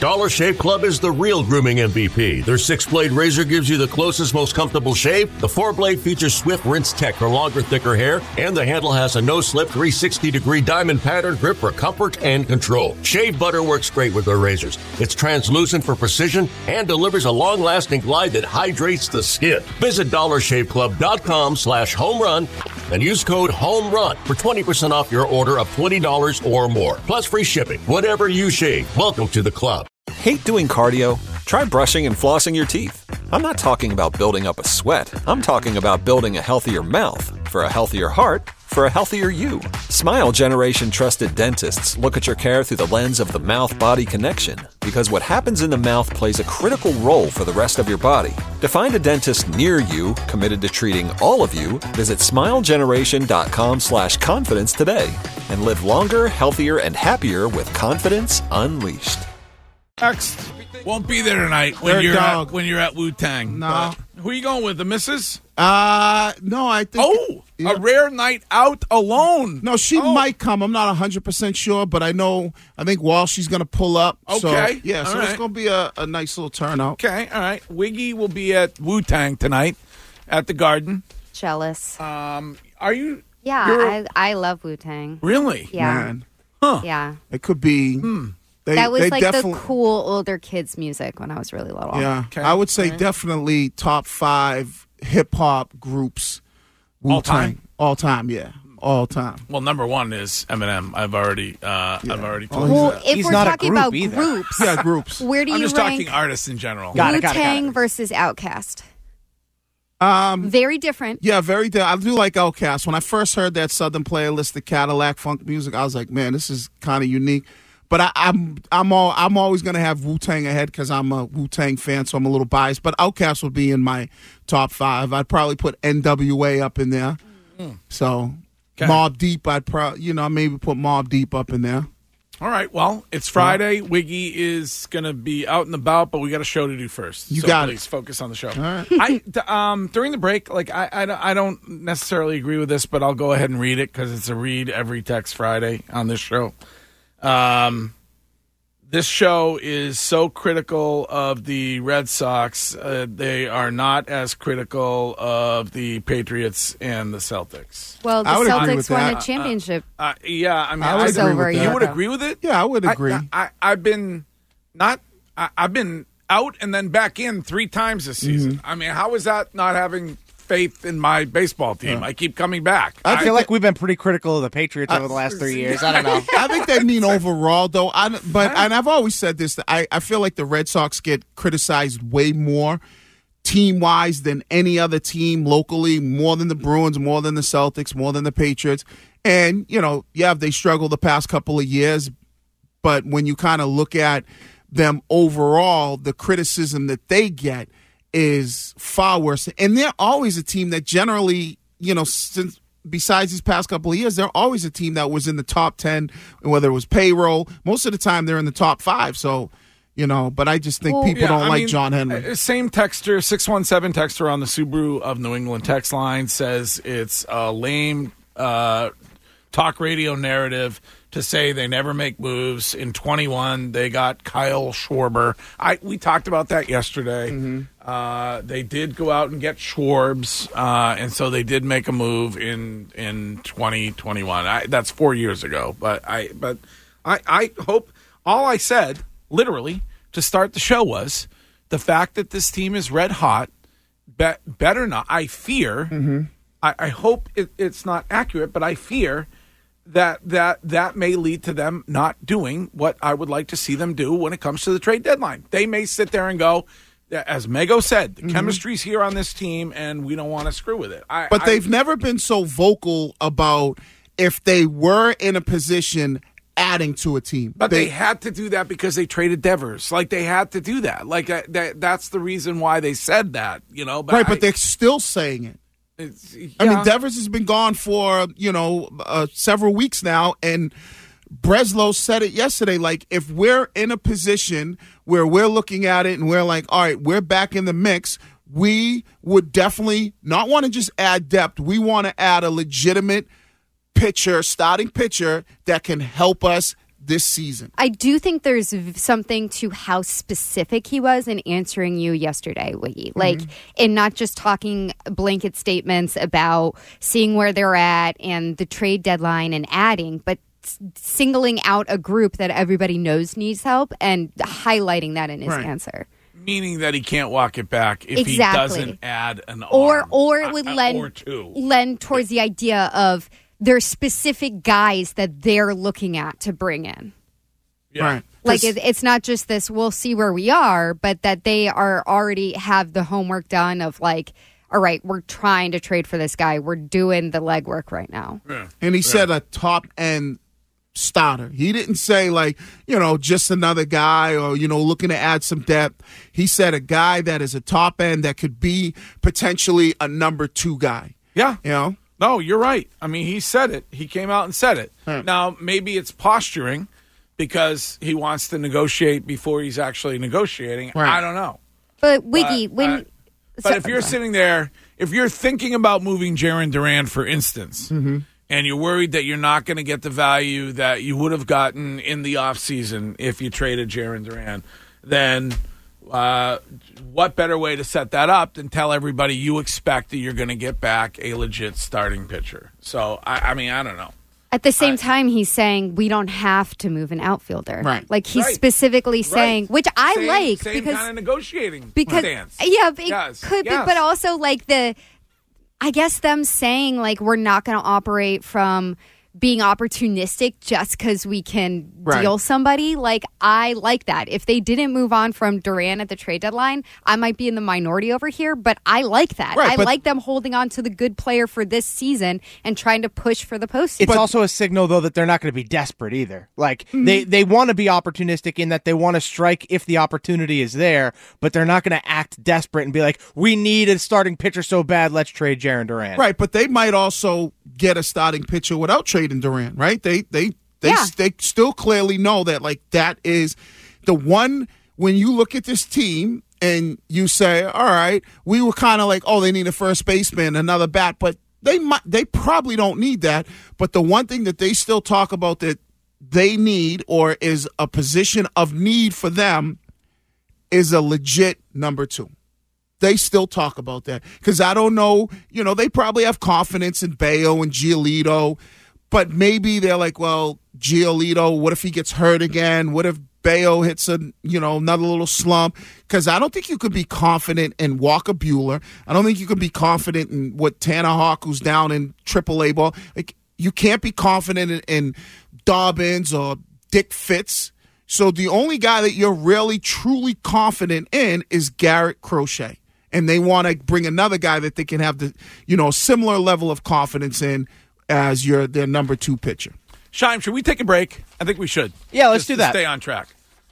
Dollar Shave Club is the real grooming M V P. Their six-blade razor gives you the closest, most comfortable shave. The four-blade features Swift Rinse Tech for longer, thicker hair, and the handle has a no-slip three hundred sixty degree diamond pattern grip for comfort and control. Shave butter works great with their razors. It's translucent for precision and delivers a long-lasting glide that hydrates the skin. Visit dollar shave club dot com slash home run and use code HOMERUN for twenty percent off your order of twenty dollars or more, plus free shipping. Whatever you shave, welcome to the club. Hate doing cardio? Try brushing and flossing your teeth. I'm not talking about building up a sweat. I'm talking about building a healthier mouth for a healthier heart for a healthier you. Smile Generation trusted dentists look at your care through the lens of the mouth-body connection, because what happens in the mouth plays a critical role for the rest of your body. To find a dentist near you committed to treating all of you, visit smile generation dot com slash confidence today and live longer, healthier, and happier with confidence unleashed. Next won't be there tonight when They're you're dog. at, when you're at Wu-Tang. No. But who are you going with? The missus? Uh, no, I think. Oh, a rare night out alone. No, she Oh. might come. I'm not one hundred percent sure, but I know, I think Walshy's going to pull up. So, Okay. yeah, so All it's right. going to be a, a nice little turnout. Okay, all right. Wiggy will be at Wu-Tang tonight at the Garden. Jealous. Um, are you? Yeah, you're- I, I love Wu-Tang. Really? Yeah. Man. Huh. Yeah. It could be. Hmm. They, that was they like definitely, the cool older kids music when I was really little. Yeah, I would say definitely top five hip hop groups. All Wu-Tang. time? All time, yeah. All time. Well, number one is Eminem. I've already, uh, I've already told Oh, you Well, that. if we're talking about groups, Yeah, groups. where do I'm you just rank talking artists in general. Wu-Tang versus Outkast? Um, Very different. Yeah, very. Di- I do like Outkast. When I first heard that Southern playlist, the Cadillac funk music, I was like, man, this is kind of unique. But I, I'm I'm all I'm always gonna have Wu-Tang ahead because I'm a Wu-Tang fan, so I'm a little biased. But Outkast would be in my top five. I'd probably put N W A up in there. Mm. So Okay. Mobb Deep, I'd probably you know maybe put Mobb Deep up in there. All right. Well, it's Friday. Wiggy is going to be out and about, but we got a show to do first. You so got it. please focus on the show. All right. I, d- um, during the break, like I, I, don't- I don't necessarily agree with this, but I'll go ahead and read it because it's a read every text Friday on this show. Um, this show is so critical of the Red Sox. Uh, they are not as critical of the Patriots and the Celtics. Well, the I would agree with Celtics won that. a championship. Uh, yeah, I mean, I would I- agree over with a that. year you would ago. agree with it? Yeah, I would I- agree. I, I, have been not. I, I've been out and then back in three times this season. Mm-hmm. I mean, how is that not having faith in my baseball team? I keep coming back. I feel like we've been pretty critical of the Patriots over the last three years. I don't know. I think they mean overall, though. I, but and I've always said this. I, I feel like the Red Sox get criticized way more team wise than any other team locally, more than the Bruins, more than the Celtics, more than the Patriots. And you know, yeah, they struggled the past couple of years, but when you kind of look at them overall, the criticism that they get is far worse. And they're always a team that generally, you know, since besides these past couple of years, they're always a team that was in the top ten, whether it was payroll. Most of the time, they're in the top five. So, you know, but I just think Well, people yeah, don't I like mean, John Henry. uh, Same texter, six one seven texter on the Subaru of New England text line says it's a lame uh, talk radio narrative to say they never make moves. In twenty-one, they got Kyle Schwarber. I we talked about that yesterday. Mm-hmm. Uh, they did go out and get Schwarbs, uh, and so they did make a move in in twenty twenty-one. I, that's four years ago, but I but I I hope all I said literally to start the show was the fact that this team is red hot. Be, better not. I fear. Mm-hmm. I, I hope it, it's not accurate, but I fear that that that may lead to them not doing what I would like to see them do when it comes to the trade deadline. They may sit there and go, as Mego said, the Mm-hmm. chemistry's here on this team, and we don't want to screw with it. I, But I- they've never been so vocal about if they were in a position adding to a team. But they, had to do that because they traded Devers. Like, they had to do that. Like, uh, that, that's the reason why they said that, you know. But right, I- but they're still saying it. It's, I mean, yeah. Devers has been gone for, you know, uh, several weeks now, and Breslow said it yesterday. Like, if we're in a position where we're looking at it and we're like, all right, we're back in the mix, we would definitely not want to just add depth. We want to add a legitimate pitcher, starting pitcher that can help us this season. I do think there's v- something to how specific he was in answering you yesterday, Wiggy. Like, Mm-hmm. in not just talking blanket statements about seeing where they're at and the trade deadline and adding, but s- singling out a group that everybody knows needs help and highlighting that in his Right. answer. Meaning that he can't walk it back if Exactly. he doesn't add an Or arm. or it would uh, lend or two. lend towards the idea of there's specific guys that they're looking at to bring in. Yeah. Right. Like it, it's not just this we'll see where we are, but that they are already have the homework done of like, all right, we're trying to trade for this guy. We're doing the legwork right now. Yeah. And he Yeah. said a top end starter. He didn't say like, you know, just another guy or, you know, looking to add some depth. He said a guy that is a top end that could be potentially a number two guy. Yeah. You know? No, you're right. I mean, he said it. He came out and said it. Hmm. Now, maybe it's posturing because he wants to negotiate before he's actually negotiating. Right. I don't know. But Wiggy, But, when uh, But if you're sitting there, if you're thinking about moving Jaron Duran, for instance, Mm-hmm. and you're worried that you're not going to get the value that you would have gotten in the offseason if you traded Jaron Duran, then uh, what better way to set that up than tell everybody you expect that you're going to get back a legit starting pitcher? So, I, I mean, I don't know. at the same time, he's saying we don't have to move an outfielder. Right. Like he's Right. specifically saying, which I Same- like same because kind of negotiating because stance. yeah, it Yes, could yes. be, but also like the, I guess them saying like we're not going to operate from being opportunistic just because we can Right. deal somebody. Like I like that. If they didn't move on from Duran at the trade deadline, I might be in the minority over here, but I like that. Right, I but- like them holding on to the good player for this season and trying to push for the postseason. It's also a signal, though, that they're not going to be desperate either. Like, Mm-hmm. they, they want to be opportunistic in that they want to strike if the opportunity is there, but they're not going to act desperate and be like, we need a starting pitcher so bad, let's trade Jaron Duran. Right, but they might also get a starting pitcher without trading Durant, right? They they they Yeah. they still clearly know that like that is the one when you look at this team and you say, all right, we were kind of like, oh, they need a first baseman, another bat, but they might they probably don't need that. But the one thing that they still talk about that they need or is a position of need for them is a legit number two. They still talk about that because I don't know, you know, they probably have confidence in Bayo and Giolito, but maybe they're like, well, Giolito, what if he gets hurt again? What if Bayo hits a, you know, another little slump? Because I don't think you could be confident in Walker Buehler. I don't think you could be confident in what Tanner Hawk, who's down in triple A ball. Like, you can't be confident in, in Dobbins or Dick Fitz. So the only guy that you're really, truly confident in is Garrett Crochet. And they want to bring another guy that they can have the, you know, similar level of confidence in as your their number two pitcher. Shime, should we take a break? I think we should. Yeah, let's Just do to that. Stay on track.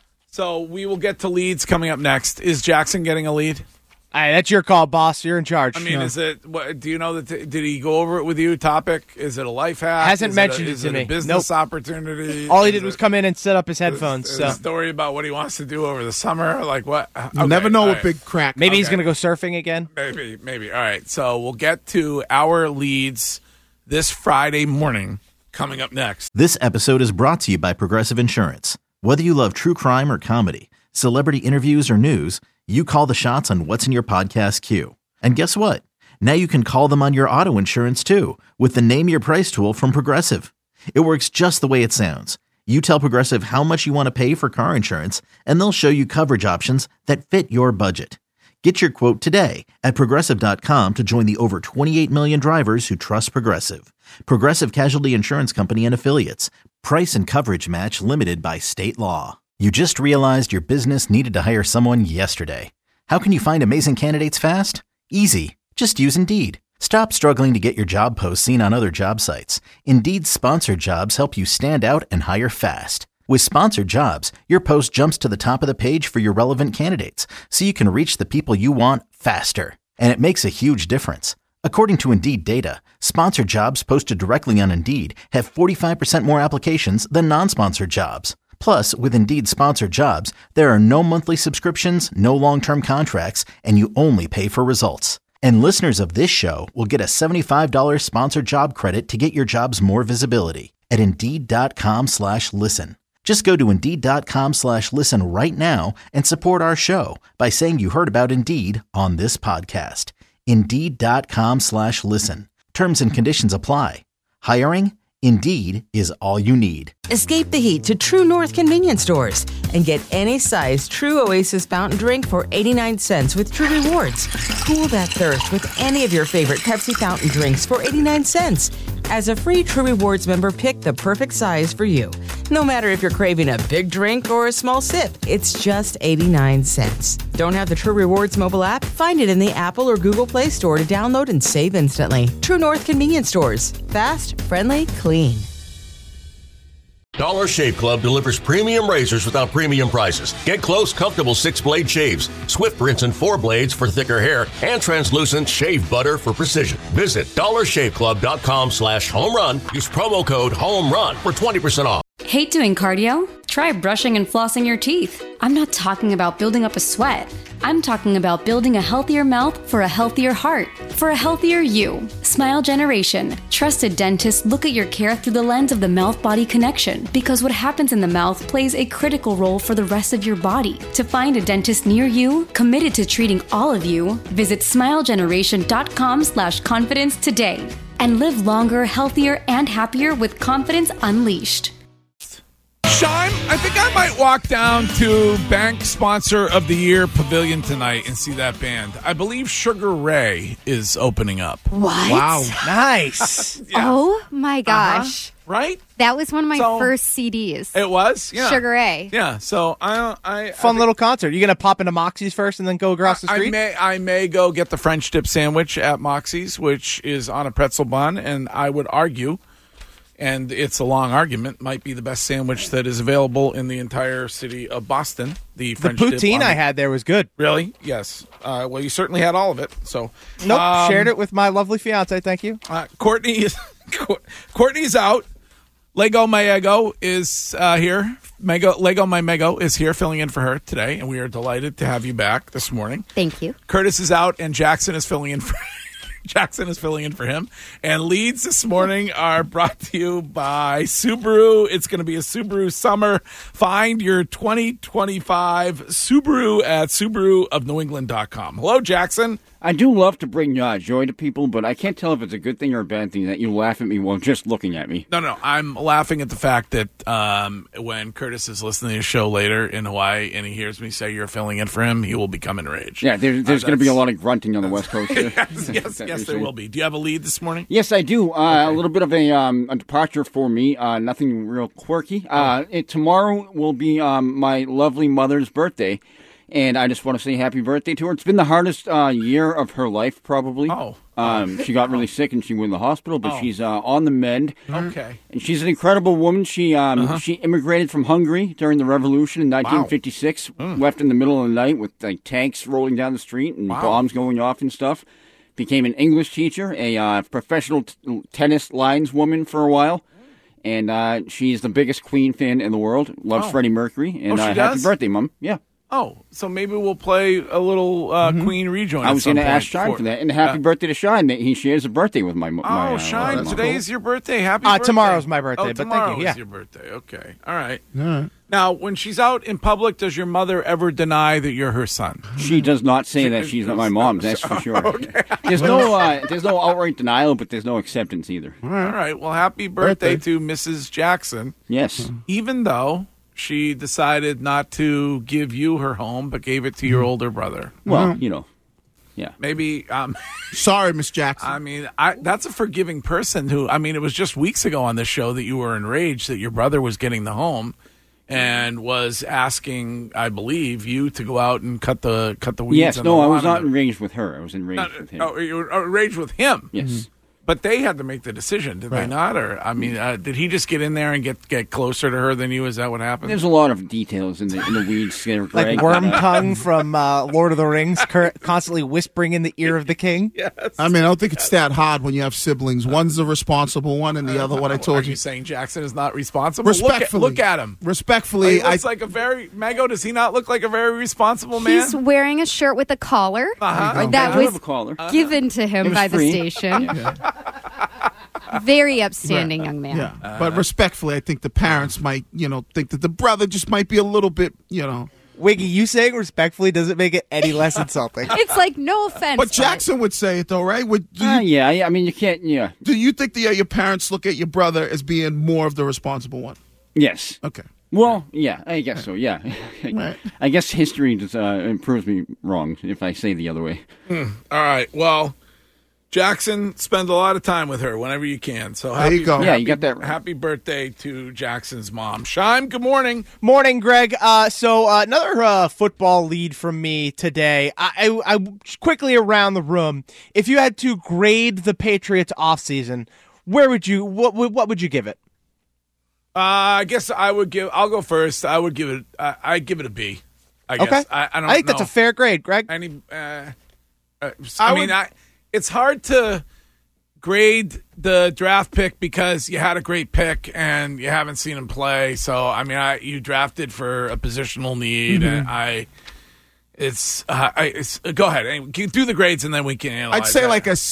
So we will get to leads coming up next. Is Jackson getting a lead? All right, that's your call, boss. You're in charge. I mean, No. is it? What, do you know that? Did he go over it with you? Topic? Is it a life hack? Hasn't Is mentioned it, a, it is to it me. A business Nope. opportunity. All he Is did was it- come in and set up his headphones. is So a story about what he wants to do over the summer. Like what? You never know all what right. big crack. maybe he's Okay. going to go surfing again. Maybe, maybe. All right. So we'll get to our leads this Friday morning. Coming up next. This episode is brought to you by Progressive Insurance. Whether you love true crime or comedy, celebrity interviews or news, you call the shots on what's in your podcast queue. And guess what? Now you can call them on your auto insurance too with the Name Your Price tool from Progressive. It works just the way it sounds. You tell Progressive how much you want to pay for car insurance, and they'll show you coverage options that fit your budget. Get your quote today at Progressive dot com to join the over twenty-eight million drivers who trust Progressive. Progressive Casualty Insurance Company and Affiliates. Price and coverage match limited by state law. You just realized your business needed to hire someone yesterday. How can you find amazing candidates fast? Easy. Just use Indeed. Stop struggling to get your job posts seen on other job sites. Indeed's sponsored jobs help you stand out and hire fast. With sponsored jobs, your post jumps to the top of the page for your relevant candidates, so you can reach the people you want faster. And it makes a huge difference. According to Indeed data, sponsored jobs posted directly on Indeed have forty-five percent more applications than non-sponsored jobs. Plus, with Indeed sponsored jobs, there are no monthly subscriptions, no long-term contracts, and you only pay for results. And listeners of this show will get a seventy-five dollars sponsored job credit to get your jobs more visibility at Indeed.com slash listen. Just go to Indeed.com slash listen right now and support our show by saying you heard about Indeed on this podcast. Indeed.com slash listen. Terms and conditions apply. Hiring? Indeed is all you need. Escape the heat to True North convenience stores and get any size True Oasis fountain drink for eighty-nine cents with True Rewards. Cool that thirst with any of your favorite Pepsi fountain drinks for eighty-nine cents. As a free True Rewards member, pick the perfect size for you. No matter if you're craving a big drink or a small sip, it's just eighty-nine cents. Don't have the True Rewards mobile app? Find it in the Apple or Google Play Store to download and save instantly. True North convenience stores. Fast, friendly, clean. Dollar Shave Club delivers premium razors without premium prices. Get close, comfortable six-blade shaves, Swift rinse and four blades for thicker hair, and translucent shave butter for precision. Visit dollarshaveclub.com slash home run. Use promo code HOMERUN for twenty percent off. Hate doing cardio? Try brushing and flossing your teeth. I'm not talking about building up a sweat. I'm talking about building a healthier mouth for a healthier heart, for a healthier you. Smile Generation. Trusted dentists look at your care through the lens of the mouth-body connection, because what happens in the mouth plays a critical role for the rest of your body. To find a dentist near you, committed to treating all of you, visit smilegeneration.com slash confidence today and live longer, healthier, and happier with confidence unleashed. Shime, I think I might walk down to Bank Sponsor of the Year Pavilion tonight and see that band. I believe Sugar Ray is opening up. What? Wow. Nice. Yeah. Oh, my gosh. Uh-huh. Right? That was one of my So- first C Ds. It was? Yeah. Sugar Ray. Yeah, so I... I Fun I little concert. You going to pop into Moxie's first and then go across the I street? may I may go get the French dip sandwich at Moxie's, which is on a pretzel bun, and I would argue, and it's a long argument, might be the best sandwich that is available in the entire city of Boston. The The French dip poutine on I it. had there was good. Really? Yes. Uh, well, you certainly had all of it. So Nope, um, shared it with my lovely fiance, thank you. Uh, Courtney is Courtney's out. Lego My Ego is uh, here. Mego, Lego My Mego is here filling in for her today, and we are delighted to have you back this morning. Thank you. Curtis is out, and Jackson is filling in for Jackson is filling in for him. And leads this morning are brought to you by Subaru. It's going to be a Subaru summer. Find your twenty twenty-five Subaru at Subaru of New England dot com. Hello, Jackson. I do love to bring uh, joy to people, but I can't tell if it's a good thing or a bad thing that you laugh at me while just looking at me. No, no, I'm laughing at the fact that um, when Curtis is listening to the show later in Hawaii and he hears me say you're filling in for him, he will become enraged. Yeah, there, there's Uh, going to be a that's- lot of grunting on the West Coast here. yes, yes, yes, there will be. Do you have a lead this morning? Yes, I do. Uh, A little bit of a, um, a departure for me. Uh, nothing real quirky. Uh, it, tomorrow will be um, my lovely mother's birthday, and I just want to say happy birthday to her. It's been the hardest uh, year of her life, probably. Oh. Um, she got really sick and she went in the hospital, but Oh. she's uh, on the mend. Okay. And she's an incredible woman. She um, Uh-huh. she immigrated from Hungary during the revolution in nineteen fifty-six. Mm. Left in the middle of the night with like tanks rolling down the street and Wow. bombs going off and stuff. Became an English teacher, a uh, professional t- tennis lineswoman for a while. And uh, she's the biggest Queen fan in the world. Loves Oh. Freddie Mercury. And Oh, she uh, happy does? birthday, Mom. Yeah. Oh, so maybe we'll play a little uh, Queen rejoin. Mm-hmm. I was going to ask Shine for that. And happy uh, birthday to Shine. He shares a birthday with my Oh, my, uh, Shine, mom. today is your birthday. Happy Uh, birthday. tomorrow's my birthday, oh, but thank you, tomorrow yeah. is your birthday. Okay. All right. Now, when she's out in public, does your mother ever deny that you're her son? She does not say that she's not my mom. That's for sure. There's no uh, there's no outright denial, but there's no acceptance either. All right. Well, happy birthday, to Missus Jackson. Yes. Even though she decided not to give you her home, but gave it to your older brother. Well, you know, yeah. Maybe. Um, Sorry, Miss Jackson. I mean, I, that's a forgiving person who, I mean, it was just weeks ago on this show that you were enraged that your brother was getting the home and was asking, I believe, you to go out and cut the cut the weeds. Yes. on No, the I was lawn. not enraged with her. I was enraged Not- with him. Oh, you were enraged with him. Yes. But they had to make the decision, did they Right. not? Or I mean, uh, did he just get in there and get get closer to her than you? Is that what happened? There's a lot of details in the in the weeds there, Greg. Like Worm but, uh, Tongue from uh, Lord of the Rings, cur- constantly whispering in the ear of the king. Yes. I mean, I don't think it's that hard when you have siblings. One's the responsible one, and the other one I Are told you you. saying Jackson is not responsible? Respectfully, look at, look at him. Respectfully, He looks I like a very Mago. Does he not look like a very responsible man? He's wearing a shirt with a collar Uh-huh. that I was have a collar. given to It him was by free. the station. Very upstanding Right. young man. Yeah, Uh, but respectfully, I think the parents might, you know, think that the brother just might be a little bit, you know. Wiggy, you saying respectfully doesn't make it any less insulting. It's like, no offense. But Jackson would say it though, right? Would, do you, Uh, yeah, yeah, I mean, you can't, yeah. do you think the, uh, your parents look at your brother as being more of the responsible one? Yes. Okay. Well, yeah, I guess so, yeah. Right. I guess history just, uh, proves me wrong if I say the other way. Mm, all right. Well, Jackson, spend a lot of time with her whenever you can. So happy, There you go. Happy, Yeah, you got that right. Happy birthday to Jackson's mom. Shime, good morning. Morning, Greg. Uh, so uh, another uh, football lead from me today. I, I, I quickly around the room. If you had to grade the Patriots offseason, where would you? What, what would you give it? Uh, I guess I would give. I'll go first. I would give it. Uh, I'd give it a B. I guess. Okay. I, I don't. I think know. that's a fair grade, Greg. Any. Uh, uh, I, I mean, would- I. It's hard to grade the draft pick because you had a great pick and you haven't seen him play. So I mean, I you drafted for a positional need, Mhm. and I. It's. Uh, I. It's, go ahead. Anyway, do the grades and then we can analyze. I'd say that. like a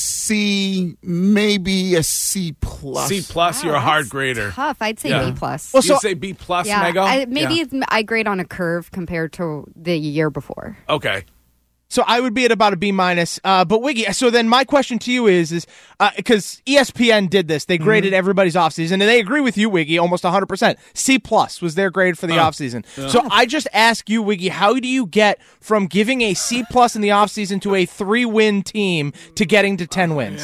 C, maybe a C plus. C plus. You're a hard grader. Tough. I'd say Yeah. B plus. Well, you say B plus, yeah, Mego? I, maybe Yeah. it's, I grade on a curve compared to the year before. Okay. So I would be at about a B minus. Uh, but Wiggy, so then my question to you is, is because uh, E S P N did this, they graded Mm-hmm. everybody's offseason, and they agree with you, Wiggy, almost one hundred percent. C plus was their grade for the Oh. offseason. Yeah. So I just ask you, Wiggy, how do you get from giving a C plus in the offseason to a three win team to getting to ten wins?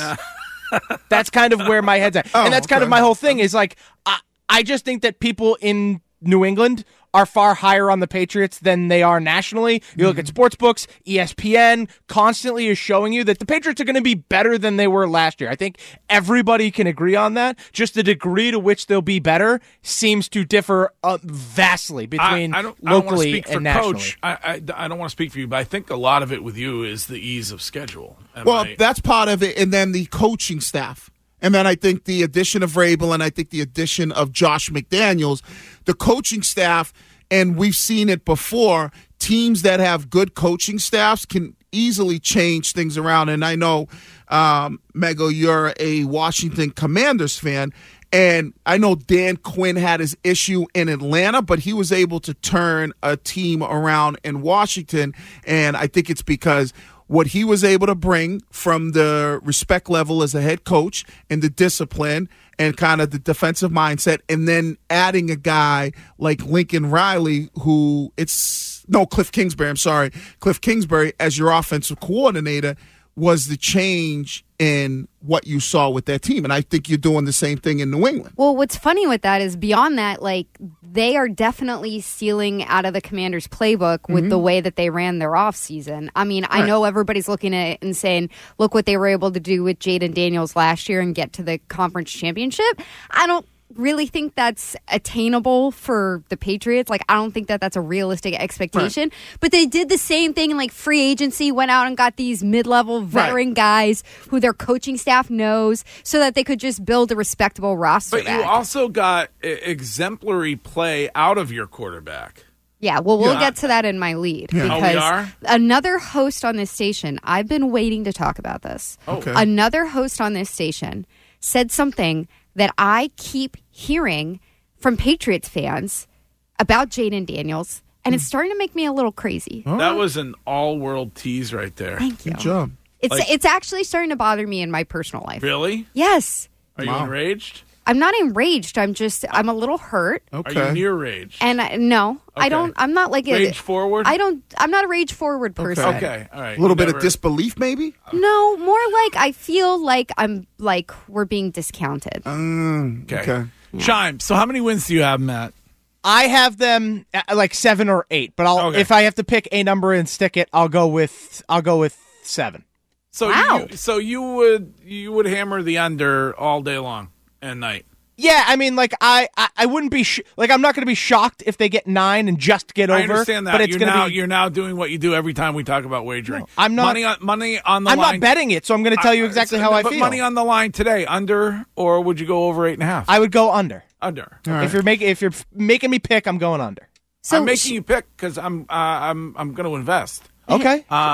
That's kind of where my head's at, Oh, and that's kind okay. of my whole thing. Is like I, I just think that people in New England are far higher on the Patriots than they are nationally. You look at sports books, E S P N constantly is showing you that the Patriots are going to be better than they were last year. I think everybody can agree on that. Just the degree to which they'll be better seems to differ uh, vastly between I, I don't, I don't want to locally speak for and nationally. coach. I, I, I don't want to speak for you, but I think a lot of it with you is the ease of schedule. Am Well, I- that's part of it, and then the coaching staff. And then I think the addition of Vrabel and I think the addition of Josh McDaniels, the coaching staff, and we've seen it before, teams that have good coaching staffs can easily change things around. And I know, um, Mego, you're a Washington Commanders fan, and I know Dan Quinn had his issue in Atlanta, but he was able to turn a team around in Washington, and I think it's because what he was able to bring from the respect level as a head coach and the discipline and kind of the defensive mindset, and then adding a guy like Lincoln Riley, who it's no Cliff Kingsbury, I'm sorry, Cliff Kingsbury as your offensive coordinator was the change in what you saw with that team. And I think you're doing the same thing in New England. Well, what's funny with that is beyond that, like, they are definitely stealing out of the Commanders' playbook with Mhm. the way that they ran their offseason. I mean, I Right. know everybody's looking at it and saying, look what they were able to do with Jaden Daniels last year and get to the conference championship. I don't really think that's attainable for the Patriots. Like, I don't think that that's a realistic expectation. But they did the same thing in, like, free agency, went out and got these mid-level veteran guys who their coaching staff knows so that they could just build a respectable roster but back. you also got e- exemplary play out of your quarterback. Yeah, well, we'll Yeah. get to that in my lead. Yeah. Oh, we Because are? another host on this station, I've been waiting to talk about this. Oh. Okay. Another host on this station said something that I keep hearing from Patriots fans about Jaden Daniels, and it's starting to make me a little crazy. That was an all-world tease right there. Thank you. Good job. It's Like- it's actually starting to bother me in my personal life. Really? Yes. Are you Wow. enraged? I'm not enraged. I'm just I'm a little hurt. Are you near rage? And I, no, I Okay. don't. I'm not like a Rage forward? I don't. I'm not a rage forward person. Okay, all right. A little You bit of never- disbelief, maybe? No, more like I feel like I'm like we're being discounted. Mm, Okay. Chime. So how many wins do you have, Matt? I have them at like seven or eight, but I'll Okay. if I have to pick a number and stick it, I'll go with I'll go with seven. So Wow. you, so you would you would hammer the under all day long and night. Yeah, I mean, like I, I, I wouldn't be sh- like I'm not going to be shocked if they get nine and just get over. I understand that. But it's you're going to now be. you're now doing what you do every time we talk about wagering. I'm not- money on money on the I'm line. not betting it, so I'm going to tell you exactly how I but feel. money on the line today, under or would you go over eight and a half? I would go under. Under. If you're making if you're f- making me pick, I'm going under. So I'm making you pick because I'm uh, I'm I'm going to invest. Okay. Um.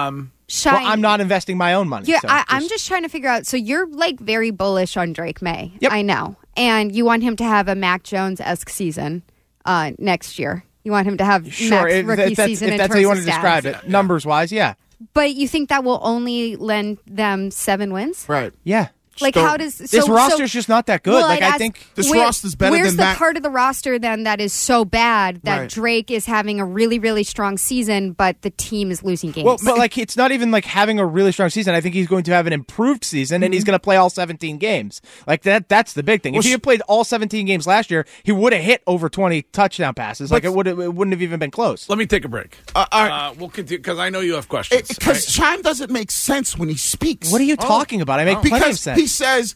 Shine. Well, I'm not investing my own money. Yeah, so I, I'm just trying to figure out. So you're like very bullish on Drake May. Yep. I know. And you want him to have a Mac Jones-esque season uh, next year. You want him to have Sure, Mac's if, rookie if that's, season if in that's terms how you want of to describe stats. it, numbers-wise, yeah. But you think that will only lend them seven wins? Right. Yeah. Like, So- how does so, This roster's so, just not that good. Well, like, I'd I ask, think This where- roster's better Where's than the Mac- part of the roster then that is so bad that Right. Drake is having a really, really strong season, but the team is losing games? Well, but like it's not even like having a really strong season. I think he's going to have an improved season, and he's going to play all seventeen games. Like that, that's the big thing. Well, If he had played all seventeen games last year, he would have hit over twenty touchdown passes. Like But- it would, it wouldn't have even been close. Let me take a break. Uh, all right. Uh, we'll continue because I know you have questions. Because Chime doesn't make sense when he speaks. What are you Oh. talking about? I make Oh. plenty of Because sense. he says,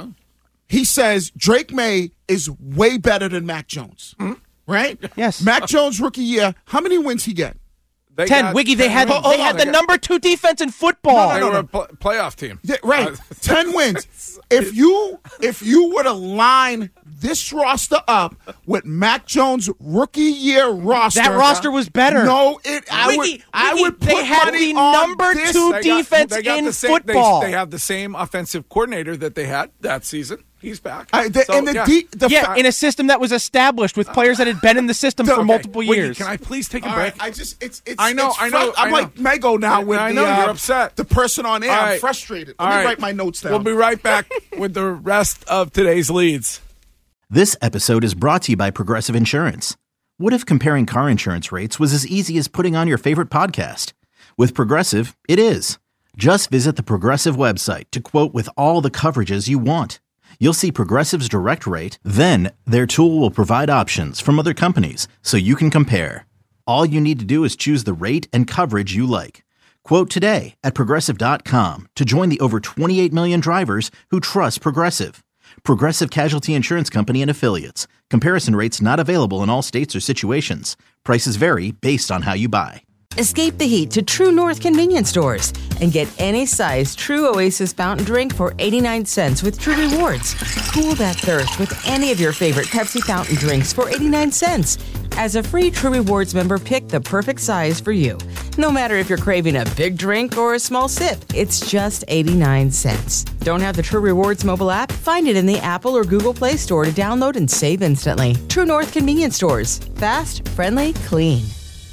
he says Drake May is way better than Mac Jones, right? Yes. Mac Jones rookie year. How many wins he get? They Ten, got- Wiggy. They had Hold- hold they had on. the number two defense in football. They were a pl- playoff team. Yeah, right. Uh, Ten wins. If you if you were to line this roster up with Mac Jones rookie year roster, That roster was better. No, it. I Wiggy, would. I Wiggy, would put they had money the on number this. two They got- defense they got in the same, they- football. They, have the same offensive coordinator that they had that season. He's back. I- the- So, and the yeah. de- the yeah, fa- in a system that was established with players that had been in the system for Okay, multiple Wiggy, years. Can I please take a All break? right, I just it's it's. I know, it's I know, frus- I'm I like know. Mego now I- with I the, know, uh, you're upset. The person on air. All I'm right. frustrated. All Let me right. write my notes down. We'll be right back with the rest of today's leads. This episode is brought to you by Progressive Insurance. What if comparing car insurance rates was as easy as putting on your favorite podcast? With Progressive, it is. Just visit the Progressive website to quote with all the coverages you want. You'll see Progressive's direct rate, then their tool will provide options from other companies so you can compare. All you need to do is choose the rate and coverage you like. Quote today at progressive dot com to join the over twenty-eight million drivers who trust Progressive. Progressive Casualty Insurance Company and Affiliates. Comparison rates not available in all states or situations. Prices vary based on how you buy. Escape the heat to True North convenience stores and get any size True Oasis fountain drink for eighty-nine cents with True Rewards. Cool that thirst with any of your favorite Pepsi fountain drinks for eighty-nine cents. As a free True Rewards member, pick the perfect size for you. No matter if you're craving a big drink or a small sip, it's just eighty-nine cents. Don't have the True Rewards mobile app? Find it in the Apple or Google Play Store to download and save instantly. True North convenience stores. Fast, friendly, clean.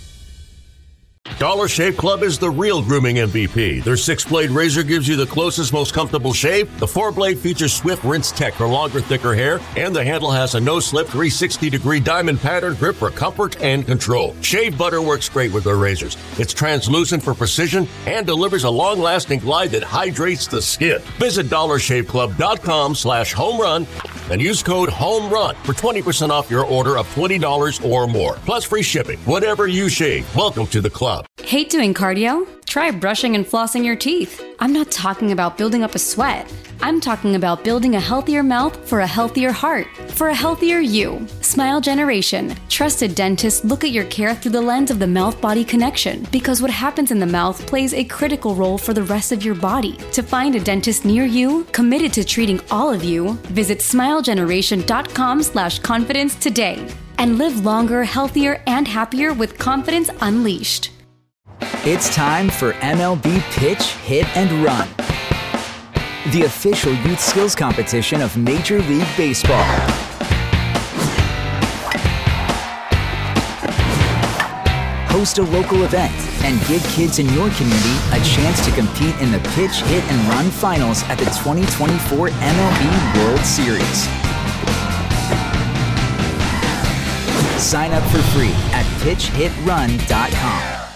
Dollar Shave Club is the real grooming M V P. Their six-blade razor gives you the closest, most comfortable shave. The four-blade features swift rinse tech for longer, thicker hair. And the handle has a no-slip three hundred sixty degree diamond pattern grip for comfort and control. Shave butter works great with their razors. It's translucent for precision and delivers a long-lasting glide that hydrates the skin. Visit dollar shave club dot com slash home run and use code HOMERUN for twenty percent off your order of twenty dollars or more. Plus free shipping. Whatever you shave, welcome to the club. Hate doing cardio? Try brushing and flossing your teeth. I'm not talking about building up a sweat. I'm talking about building a healthier mouth for a healthier heart, for a healthier you. Smile Generation. Trusted dentists look at your care through the lens of the mouth-body connection because what happens in the mouth plays a critical role for the rest of your body. To find a dentist near you, committed to treating all of you, visit smile generation dot com slash confidence today and live longer, healthier, and happier with confidence unleashed. It's time for M L B Pitch, Hit, and Run, the official youth skills competition of Major League Baseball. Host a local event and give kids in your community a chance to compete in the Pitch, Hit, and Run finals at the twenty twenty-four M L B World Series. Sign up for free at pitch hit run dot com.